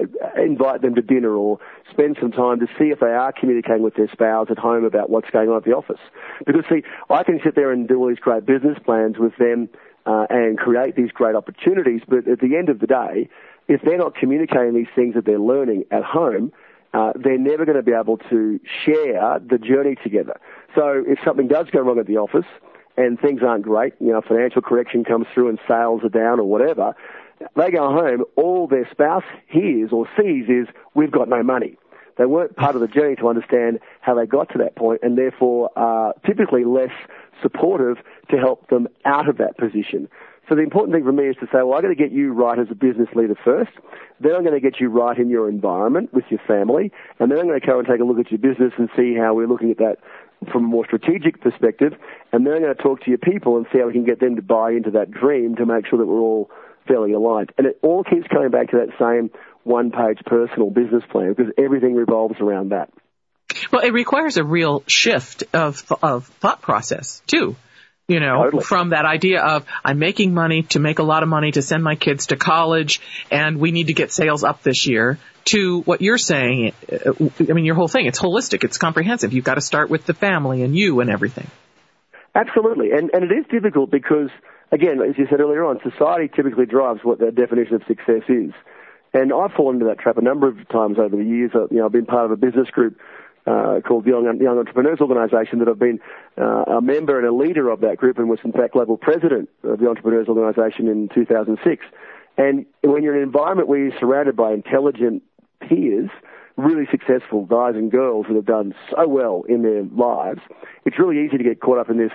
S2: Invite them to dinner or spend some time to see if they are communicating with their spouse at home about what's going on at the office. Because, see, I can sit there and do all these great business plans with them and create these great opportunities, but at the end of the day, if they're not communicating these things that they're learning at home, they're never going to be able to share the journey together. So if something does go wrong at the office and things aren't great, financial correction comes through and sales are down or whatever, they go home, all their spouse hears or sees is, we've got no money. They weren't part of the journey to understand how they got to that point, and therefore are typically less supportive to help them out of that position. So the important thing for me is to say, well, I've got to get you right as a business leader first. Then I'm going to get you right in your environment with your family. And then I'm going to go and take a look at your business and see how we're looking at that from a more strategic perspective. And then I'm going to talk to your people and see how we can get them to buy into that dream to make sure that we're all fairly aligned. And it all keeps coming back to that same one-page personal business plan because everything revolves around that.
S1: Well, it requires a real shift of thought process, too.
S2: Totally.
S1: From that idea of I'm making money to make a lot of money to send my kids to college and we need to get sales up this year to what you're saying. Your whole thing, it's holistic, it's comprehensive. You've got to start with the family and you and everything.
S2: Absolutely. And it is difficult because, again, as you said earlier on, society typically drives what the definition of success is. And I've fallen into that trap a number of times over the years. I've been part of a business group called the Young Entrepreneurs Organisation that I've been a member and a leader of that group and was, in fact, global president of the Entrepreneurs Organisation in 2006. And when you're in an environment where you're surrounded by intelligent peers, really successful guys and girls that have done so well in their lives, it's really easy to get caught up in this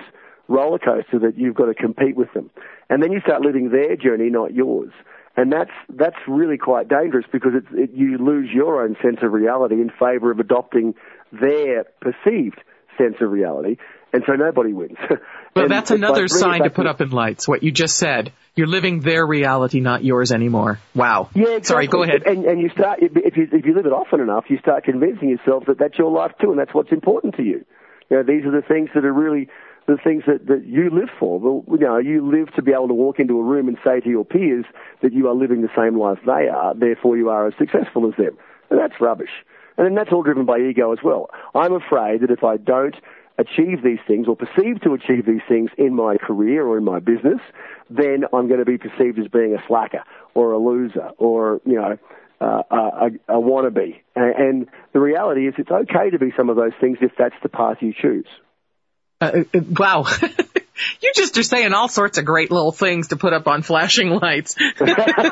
S2: roller coaster that you've got to compete with them. And then you start living their journey, not yours. And that's really quite dangerous because you lose your own sense of reality in favor of adopting their perceived sense of reality. And so nobody wins.
S1: Well, that's another sign to put up in lights, what you just said. You're living their reality, not yours anymore. Wow.
S2: Yeah, exactly.
S1: Sorry, go ahead.
S2: And you start, if you live it often enough, you start convincing yourself that that's your life too, and that's what's important to you. You know, these are the things that are really the things that you live for. Well, you know, you live to be able to walk into a room and say to your peers that you are living the same life they are, therefore you are as successful as them. And that's rubbish. And then that's all driven by ego as well. I'm afraid that if I don't achieve these things or perceive to achieve these things in my career or in my business, then I'm going to be perceived as being a slacker or a loser or, you know, a wannabe. And the reality is it's okay to be some of those things if that's the path you choose.
S1: Wow. You just are saying all sorts of great little things to put up on flashing lights. Well,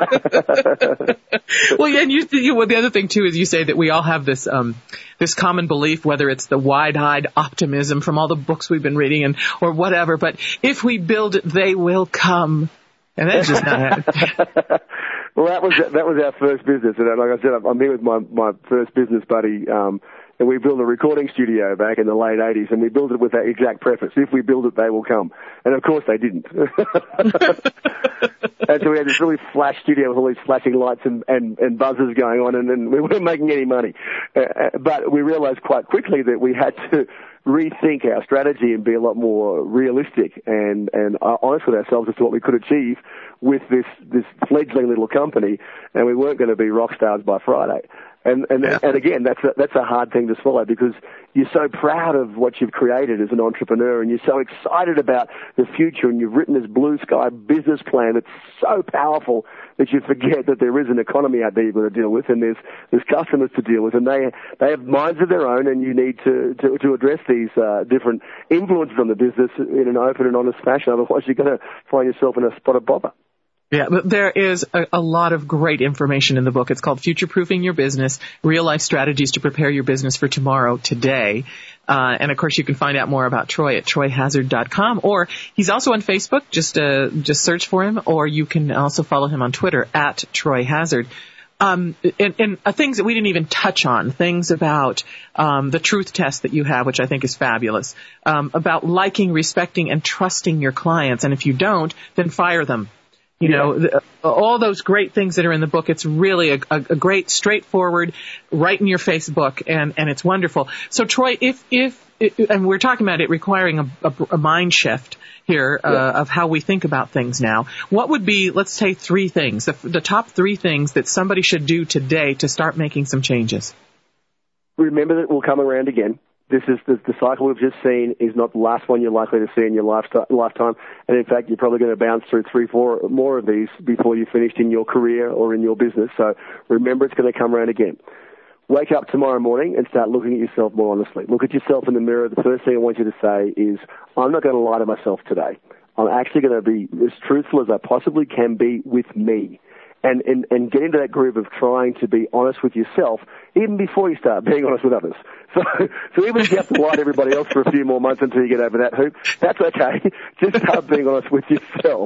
S1: yeah, and the other thing too is you say that we all have this common belief, whether it's the wide-eyed optimism from all the books we've been reading or whatever, but if we build it, they will come. And that's just not happening.
S2: Well, that was our first business, and like I said, I'm here with my first business buddy, and we built a recording studio back in the late 80s, and we built it with that exact preface: if we build it, they will come. And of course, they didn't. And so we had this really flash studio with all these flashing lights and buzzers going on, and we weren't making any money. But we realized quite quickly that we had to rethink our strategy and be a lot more realistic and honest with ourselves as to what we could achieve with this fledgling little company, and we weren't going to be rock stars by Friday. And again, that's a hard thing to swallow because you're so proud of what you've created as an entrepreneur, and you're so excited about the future, and you've written this blue sky business plan that's so powerful that you forget that there is an economy out there you've got to deal with, and there's customers to deal with, and they have minds of their own, and you need to address these different influences on the business in an open and honest fashion. Otherwise, you're going to find yourself in a spot of bother.
S1: Yeah, but there is a lot of great information in the book. It's called Future-Proofing Your Business, Real-Life Strategies to Prepare Your Business for Tomorrow, Today. And, of course, you can find out more about Troy at troyhazzard.com. Or he's also on Facebook. Just search for him. Or you can also follow him on Twitter at Troy Hazzard. And things that we didn't even touch on, things about the truth test that you have, which I think is fabulous, about liking, respecting, and trusting your clients. And if you don't, then fire them. You know, all those great things that are in the book. It's really a great, straightforward, right in your face book, and it's wonderful. So, Troy, if and we're talking about it requiring a mind shift here of how we think about things now, what would be, let's say, three things, the top three things that somebody should do today to start making some changes?
S2: Remember that it will come around again. This is the cycle we've just seen is not the last one you're likely to see in your lifetime. And in fact, you're probably going to bounce through 3-4 more of these before you're finished in your career or in your business. So remember, it's going to come around again. Wake up tomorrow morning and start looking at yourself more honestly. Look at yourself in the mirror. The first thing I want you to say is, I'm not going to lie to myself today. I'm actually going to be as truthful as I possibly can be with me. And get into that groove of trying to be honest with yourself even before you start being honest with others. So even if you have to lie to everybody else for a few more months until you get over that hoop, that's okay. Just start being honest with yourself.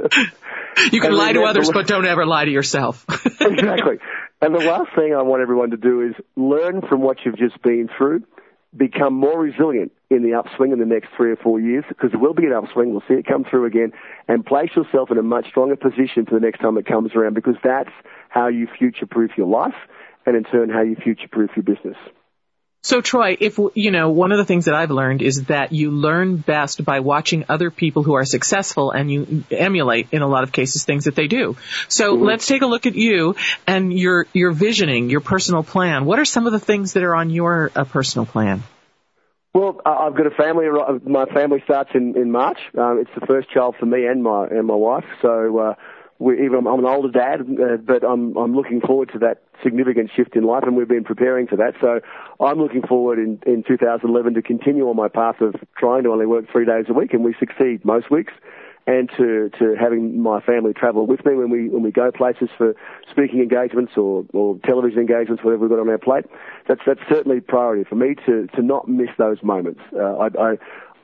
S1: You can lie to others, but don't ever lie to yourself.
S2: Exactly. And the last thing I want everyone to do is learn from what you've just been through, become more resilient in the upswing in the next 3 or 4 years, because there will be an upswing. We'll see it come through again, and place yourself in a much stronger position for the next time it comes around, because that's how you future-proof your life and in turn how you future-proof your business.
S1: So, Troy, one of the things that I've learned is that you learn best by watching other people who are successful, and you emulate, in a lot of cases, things that they do. So let's take a look at you and your visioning, your personal plan. What are some of the things that are on your personal plan?
S2: Well, I've got a family. My family starts in March. It's the first child for me and my wife. So I'm an older dad, but I'm looking forward to that significant shift in life, and we've been preparing for that. So I'm looking forward in 2011 to continue on my path of trying to only work 3 days a week, and we succeed most weeks, and to having my family travel with me when we go places for speaking engagements or television engagements, whatever we've got on our plate. That's certainly a priority for me to not miss those moments.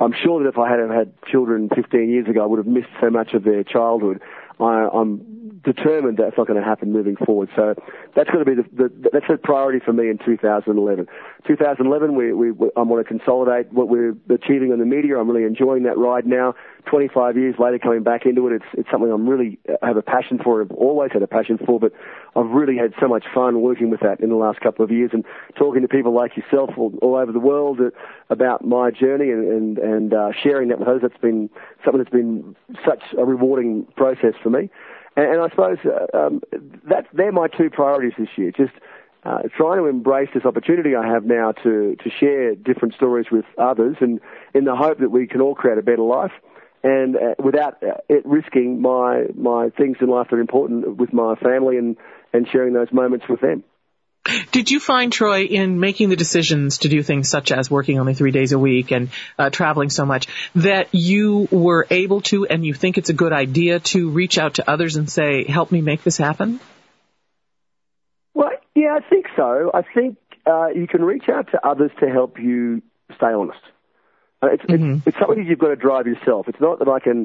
S2: I'm sure that if I had had children 15 years ago, I would have missed so much of their childhood. I'm determined that's not going to happen moving forward. So that's going to be that's a priority for me in 2011. 2011, I want to consolidate what we're achieving in the media. I'm really enjoying that ride now. 25 years later, coming back into it, it's something I'm really have a passion for. I've always had a passion for, but I've really had so much fun working with that in the last couple of years and talking to people like yourself all over the world about my journey and sharing that with others. That's been something that's been such a rewarding process for me. And I suppose they're my two priorities this year. Just trying to embrace this opportunity I have now to share different stories with others, and in the hope that we can all create a better life, and without it risking my things in life that are important with my family and sharing those moments with them.
S1: Did you find, Troy, in making the decisions to do things such as working only 3 days a week and traveling so much, that you were able to, and you think it's a good idea to reach out to others and say, help me make this happen?
S2: Well, yeah, I think so. I think you can reach out to others to help you stay honest. It's something that you've got to drive yourself. It's not that I can,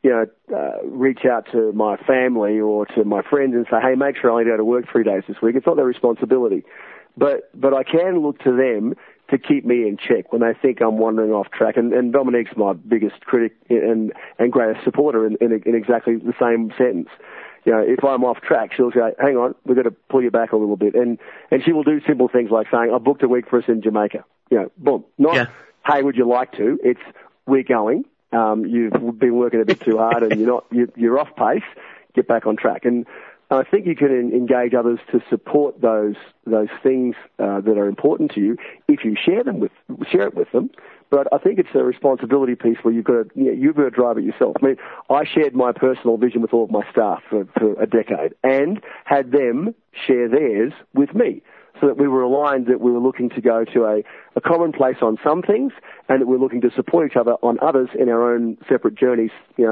S2: reach out to my family or to my friends and say, hey, make sure I only go to work 3 days this week. It's not their responsibility. But I can look to them to keep me in check when they think I'm wandering off track. And Dominique's my biggest critic and greatest supporter in exactly the same sentence. If I'm off track, she'll say, hang on, we've got to pull you back a little bit. And she will do simple things like saying, I booked a week for us in Jamaica. Boom. Not, hey, would you like to? It's, we're going. You've been working a bit too hard and you're off pace. Get back on track. And I think you can engage others to support those things that are important to you if you share it with them. But I think it's a responsibility piece where you've got to drive it yourself. I mean, I shared my personal vision with all of my staff for a decade and had them share theirs with me, so that we were aligned, that we were looking to go to a common place on some things, and that we're looking to support each other on others in our own separate journeys,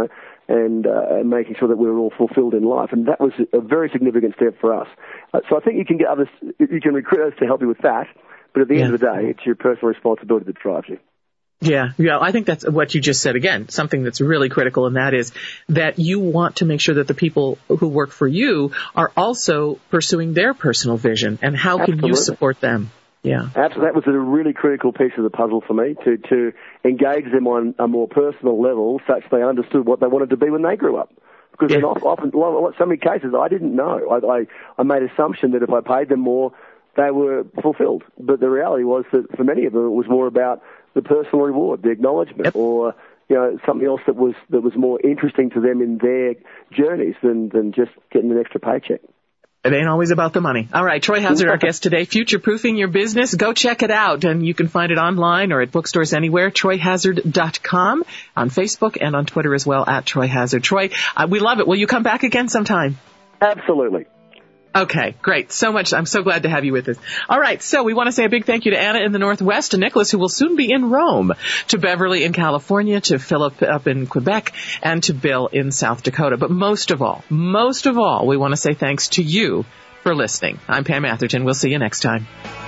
S2: and making sure that we were all fulfilled in life. And that was a very significant step for us. So I think you can recruit others to help you with that, but at the end of the day, it's your personal responsibility that drives you.
S1: Yeah, I think that's what you just said again, something that's really critical, and that is that you want to make sure that the people who work for you are also pursuing their personal vision, and how can you support them? Yeah. Absolutely.
S2: That was a really critical piece of the puzzle for me, to engage them on a more personal level such they understood what they wanted to be when they grew up. Because often, so many cases, I didn't know. I made an assumption that if I paid them more, they were fulfilled. But the reality was that for many of them, it was more about the personal reward, the acknowledgement, or something else that was more interesting to them in their journeys than just getting an extra paycheck.
S1: It ain't always about the money. All right, Troy Hazard, our guest today, Future-Proofing Your Business. Go check it out, and you can find it online or at bookstores anywhere, TroyHazard.com, on Facebook and on Twitter as well, at Troy Hazard. Troy, we love it. Will you come back again sometime?
S2: Absolutely.
S1: Okay, great. So much. I'm so glad to have you with us. All right, so we want to say a big thank you to Anna in the Northwest, to Nicholas, who will soon be in Rome, to Beverly in California, to Philip up in Quebec, and to Bill in South Dakota. But most of all, we want to say thanks to you for listening. I'm Pam Atherton. We'll see you next time.